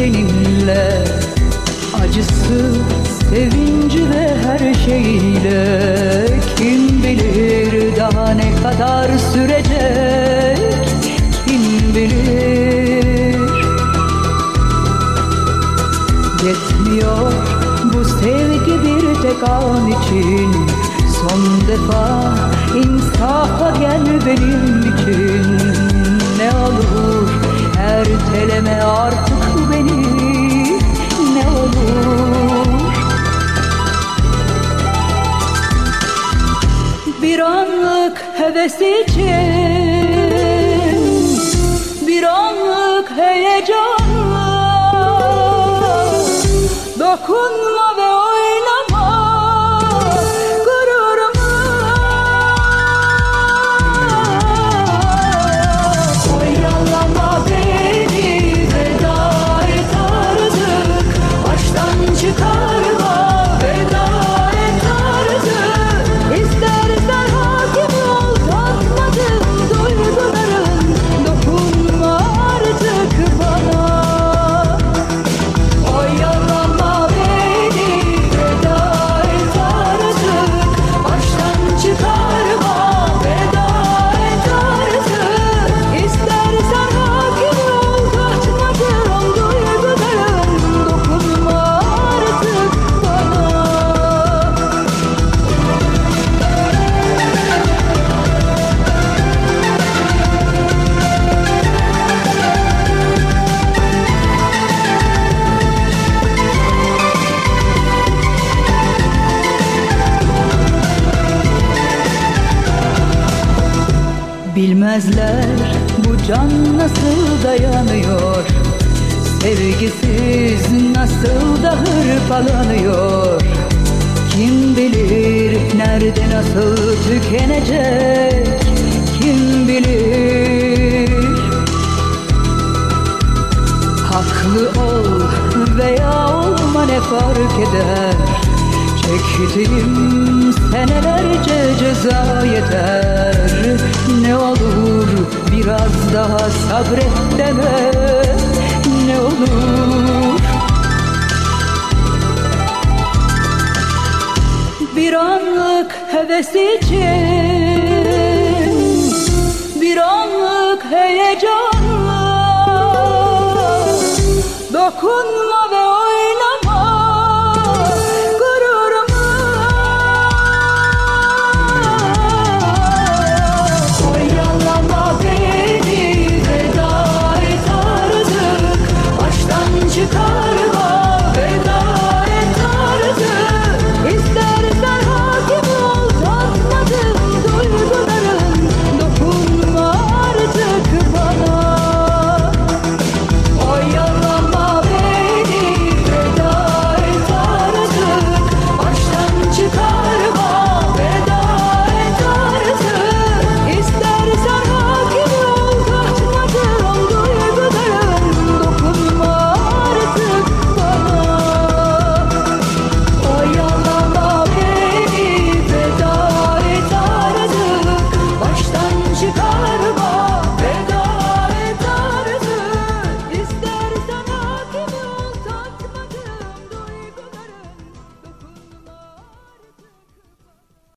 seninle, acısı, sevinci ve her şeyiyle. Kim bilir daha ne kadar sürecek, kim bilir. Yetmiyor bu sevgi bir tek an için, son defa insafa gel benim için. Ne olur erteleme artık beni, ne olur. Bir anlık heves için, bir anlık heyecanla dokunma ve oynama gururuma. Oyalama beni, veda et artık, baştan çıkarma, veda et artık. İstersen hakim ol, tatmadığım duyguların, dokunma artık bana. Oyalama beni, veda et artık, baştan çıkarma, veda et artık. İstersen hakim ol, tatmadığım duyguların, dokunma artık bana. Bilmezler bu can nasıl dayanıyor, sevgisiz nasıl da hırpalanıyor. Kim bilir nerede nasıl tükenecek, kim bilir. Haklı ol veya olma ne fark eder, çektiğim senelerce ceza yeter. Ne olur biraz daha sabret deme, ne olur. Bir anlık heves için, bir anlık heyecanla dokunma